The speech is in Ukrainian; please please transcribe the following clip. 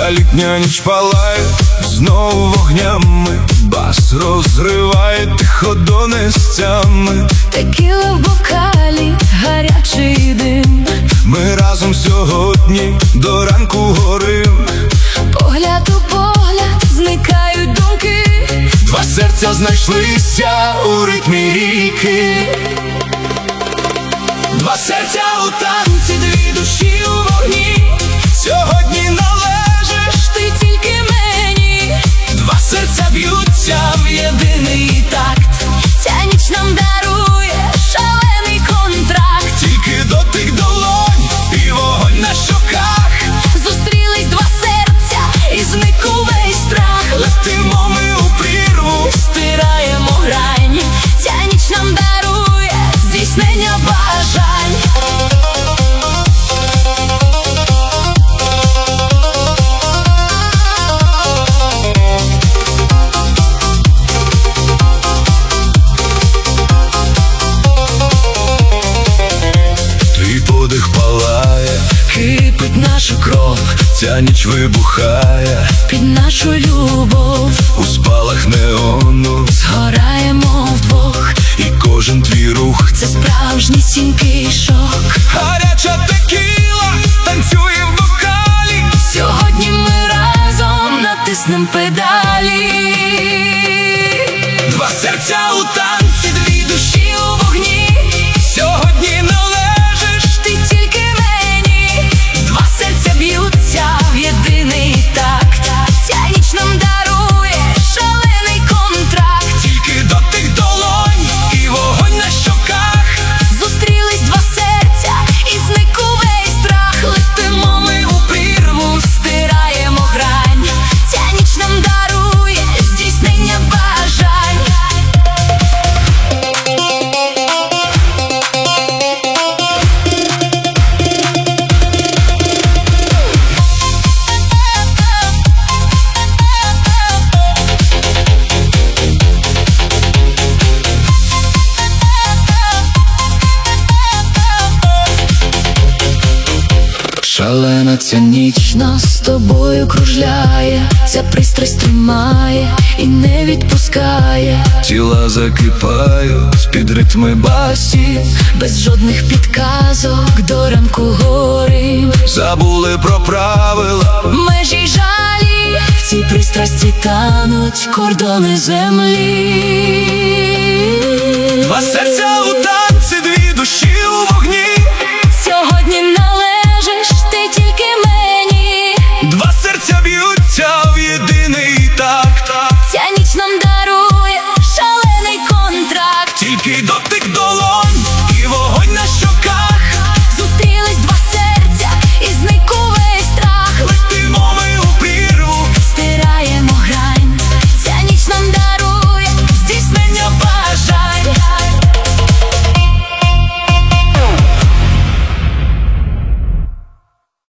Та літня ніч палає знову вогнями, бас розриває тихо донестями. Текіла в бокалі, гарячий дим. Ми разом сьогодні до ранку горим. Погляд у погляд, зникають думки. Два серця знайшлися у ритмі ріки. Два серця у танці, дві душі у вогні. Сьогодні належиш Ти тільки мені. Два серця б'ються в єдиний такт. Ця ніч нам дарує шалений контракт. Тільки дотик долонь і вогонь на щоках. Зустрілись два серця і зник увесь страх. Летимо ми у прірву, Стираємо грань. Ця ніч нам дарує здійснення бажань. твій подих палає, Кипить наша кров ця ніч вибухає. під нашу любов. У спалах неону Згораємо вдвох. і кожен твій рух Це справжнісінький шок. гаряча текіла танцює в бокалі. Сьогодні ми разом натиснем педалі. Два серця у танці, дві душі у вогні. Сьогодні належиш Ти тільки мені. Два серця Б'ються в єдиний такт. Ця ніч нам дарує шалений контракт. тільки дотик долонь і вогонь на щоках. Зустрілись два серця і зник увесь страх. Летимо ми у прірву, стираємо грань. Ця ніч нам дарує здійснення бажань. Шалена ця ніч Нас з тобою кружляє, ця пристрасть тримає і не відпускає. тіла закипають під ритми басі. Без жодних підказок до ранку горим. Забули про правила, Межі й жалі в цій пристрасті тануть кордони землі. два серця у танці, дві душі у вогні. Сьогодні належиш ти тільки мені. Два серця б'ються в єдиний такт. Ця ніч нам дарує шалений контракт. Тільки до